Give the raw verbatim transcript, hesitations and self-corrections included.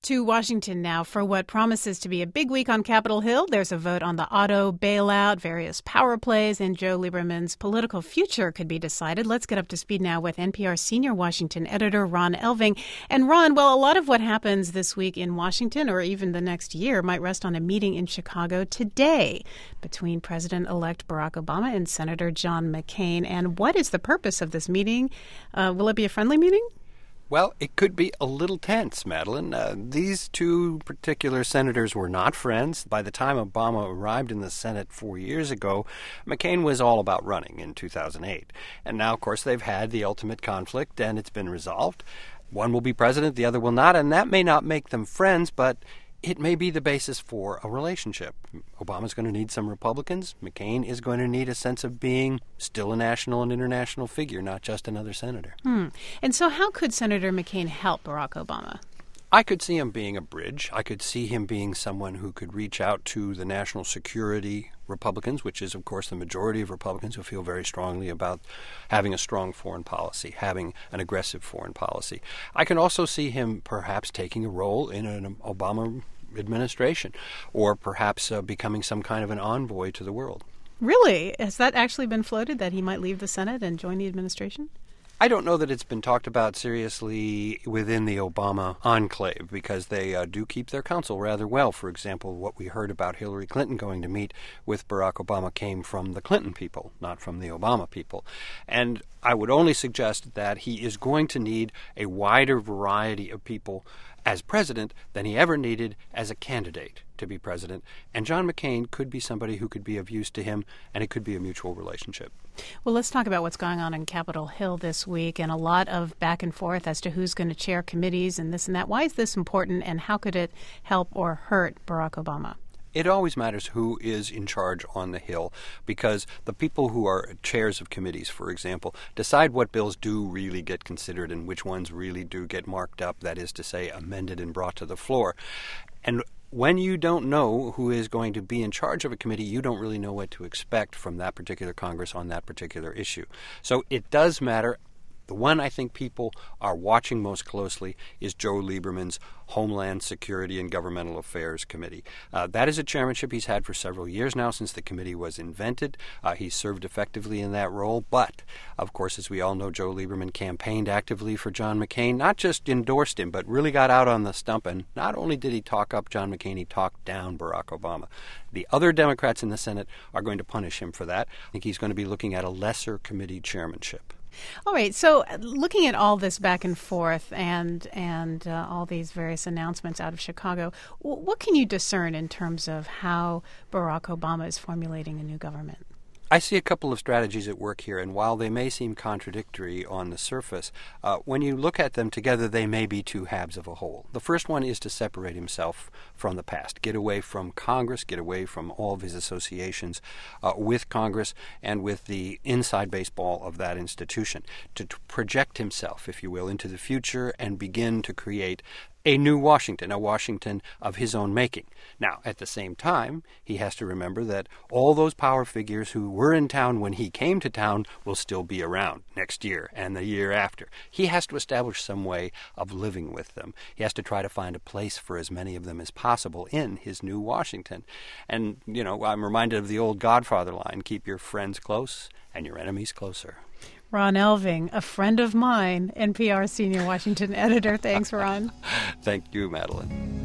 To Washington now for what promises to be a big week on Capitol Hill. There's a vote on the auto bailout, various power plays, and Joe Lieberman's political future could be decided. Let's get up to speed now with N P R senior Washington editor Ron Elving. And Ron, well, a lot of what happens this week in Washington or even the next year might rest on a meeting in Chicago today between President-elect Barack Obama and Senator John McCain. And what is the purpose of this meeting? Uh, will it be a friendly meeting? Well, it could be a little tense, Madeline. Uh, these two particular senators were not friends. By the time Obama arrived in the Senate four years ago, McCain was all about running in two thousand eight. And now, of course, they've had the ultimate conflict, and it's been resolved. One will be president, the other will not, and that may not make them friends, but it may be the basis for a relationship. Obama's going to need some Republicans. McCain is going to need a sense of being still a national and international figure, not just another senator. Hmm. And so how could Senator McCain help Barack Obama? I could see him being a bridge. I could see him being someone who could reach out to the national security Republicans, which is, of course, the majority of Republicans who feel very strongly about having a strong foreign policy, having an aggressive foreign policy. I can also see him perhaps taking a role in an Obama administration, or perhaps uh, becoming some kind of an envoy to the world. Really? Has that actually been floated, that he might leave the Senate and join the administration? I don't know that it's been talked about seriously within the Obama enclave, because they uh, do keep their counsel rather well. For example, what we heard about Hillary Clinton going to meet with Barack Obama came from the Clinton people, not from the Obama people. And I would only suggest that he is going to need a wider variety of people as president than he ever needed as a candidate to be president. And John McCain could be somebody who could be of use to him, and it could be a mutual relationship. Well, let's talk about what's going on in Capitol Hill this week, and a lot of back and forth as to who's going to chair committees and this and that. Why is this important, and how could it help or hurt Barack Obama? It always matters who is in charge on the Hill, because the people who are chairs of committees, for example, decide what bills do really get considered and which ones really do get marked up, that is to say, amended and brought to the floor. And when you don't know who is going to be in charge of a committee, you don't really know what to expect from that particular Congress on that particular issue. So it does matter. The one I think people are watching most closely is Joe Lieberman's Homeland Security and Governmental Affairs Committee. Uh, that is a chairmanship he's had for several years now, since the committee was invented. Uh, he's served effectively in that role. But, of course, as we all know, Joe Lieberman campaigned actively for John McCain, not just endorsed him, but really got out on the stump. And not only did he talk up John McCain, he talked down Barack Obama. The other Democrats in the Senate are going to punish him for that. I think he's going to be looking at a lesser committee chairmanship. All right. So looking at all this back and forth and and uh, all these various announcements out of Chicago, w- what can you discern in terms of how Barack Obama is formulating a new government? I see a couple of strategies at work here, and while they may seem contradictory on the surface, uh, when you look at them together, they may be two halves of a whole. The first one is to separate himself from the past, get away from Congress, get away from all of his associations uh, with Congress and with the inside baseball of that institution, to, to project himself, if you will, into the future and begin to create a new Washington, a Washington of his own making. Now, at the same time, he has to remember that all those power figures who were in town when he came to town will still be around next year and the year after. He has to establish some way of living with them. He has to try to find a place for as many of them as possible in his new Washington. And, you know, I'm reminded of the old Godfather line, keep your friends close and your enemies closer. Ron Elving, a friend of mine, N P R senior Washington editor. Thanks, Ron. Thank you, Madeline.